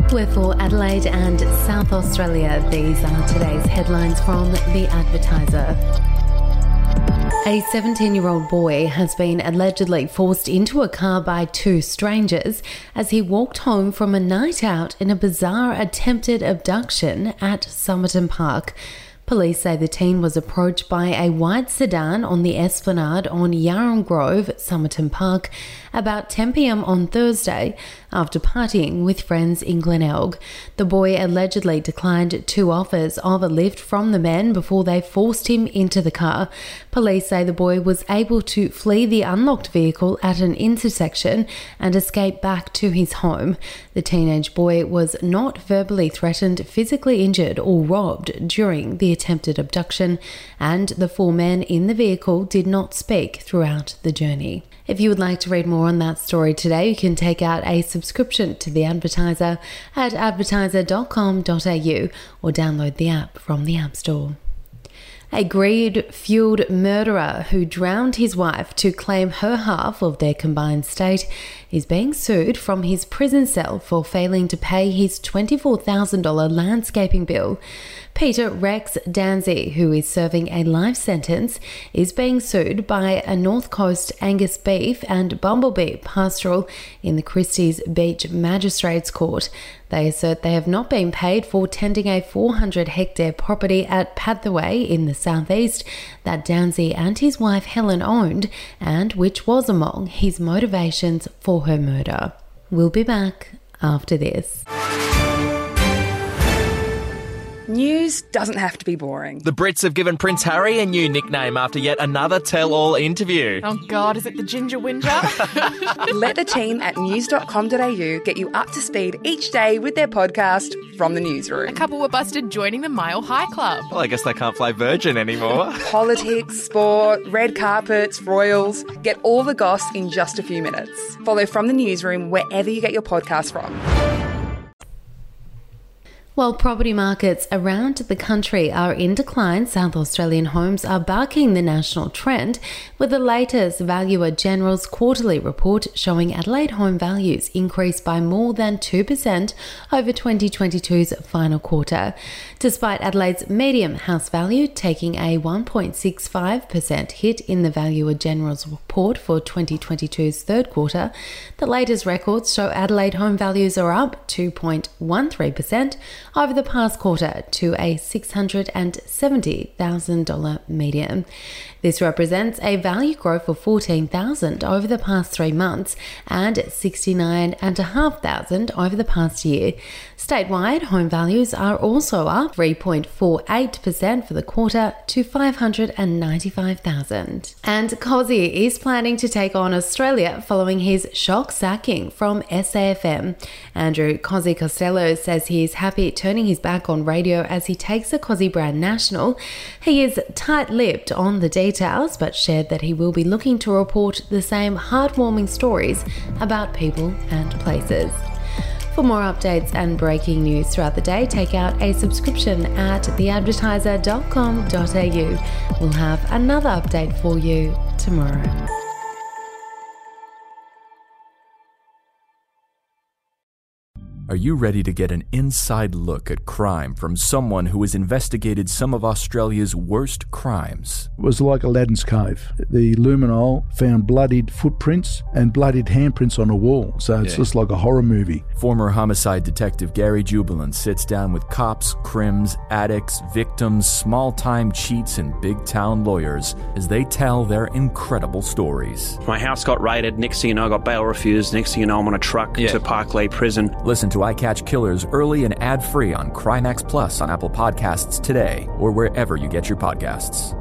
We're for Adelaide and South Australia. These are today's headlines from The Advertiser. A 17-year-old boy has been allegedly forced into a car by two strangers as he walked home from a night out in a bizarre attempted abduction at Somerton Park. Police say the teen was approached by a white sedan on the Esplanade on Yarram Grove, Somerton Park, about 10 p.m. on Thursday after partying with friends in Glenelg. The boy allegedly declined two offers of a lift from the men before they forced him into the car. Police say the boy was able to flee the unlocked vehicle at an intersection and escape back to his home. The teenage boy was not verbally threatened, physically injured or robbed during the attempted abduction, and the four men in the vehicle did not speak throughout the journey. If you would like to read more on that story today, you can take out a subscription to The Advertiser at advertiser.com.au or download the app from the App Store. A greed-fueled murderer who drowned his wife to claim her half of their combined estate is being sued from his prison cell for failing to pay his $24,000 landscaping bill. Peter Rex Danzy, who is serving a life sentence, is being sued by a North Coast Angus Beef and Bumblebee Pastoral in the Christie's Beach Magistrates Court. They assert they have not been paid for tending a 400-hectare property at Pathway in the southeast that Danzy and his wife Helen owned, and which was among his motivations for her murder. We'll be back after this. News doesn't have to be boring. The Brits have given Prince Harry a new nickname after yet another tell-all interview. Oh God, is it the Ginger Whinger? Let the team at news.com.au get you up to speed each day with their podcast, From the Newsroom. A couple were busted joining the Mile High Club. Well, I guess they can't fly Virgin anymore. Politics, sport, red carpets, royals. Get all the goss in just a few minutes. Follow From the Newsroom wherever you get your podcast from. While property markets around the country are in decline, South Australian homes are bucking the national trend, with the latest Valuer General's quarterly report showing Adelaide home values increased by more than 2% over 2022's final quarter. Despite Adelaide's median house value taking a 1.65% hit in the Valuer General's report for 2022's third quarter, the latest records show Adelaide home values are up 2.13% over the past quarter to a $670,000 median. This represents a value growth of $14,000 over the past 3 months and $69,500 over the past year. Statewide, home values are also up 3.48% for the quarter to $595,000. And Cozzy is planning to take on Australia following his shock sacking from SAFM. Andrew Cozzy Costello says he is happy turning his back on radio as he takes the Cozzy brand national. He is tight-lipped on the details, but shared that he will be looking to report the same heartwarming stories about people and places. For more updates and breaking news throughout the day, take out a subscription at theadvertiser.com.au. We'll have another update for you tomorrow. Are you ready to get an inside look at crime from someone who has investigated some of Australia's worst crimes? It was like Aladdin's Cave. The luminol found bloodied footprints and bloodied handprints on a wall, so it's just like a horror movie. Former homicide detective Gary Jubilant sits down with cops, crims, addicts, victims, small-time cheats, and big-town lawyers as they tell their incredible stories. My house got raided. Next thing you know, I got bail refused. Next thing you know, I'm on a truck to Parklea Prison. Listen to I Catch Killers early and ad-free on Crimex Plus on Apple Podcasts today or wherever you get your podcasts.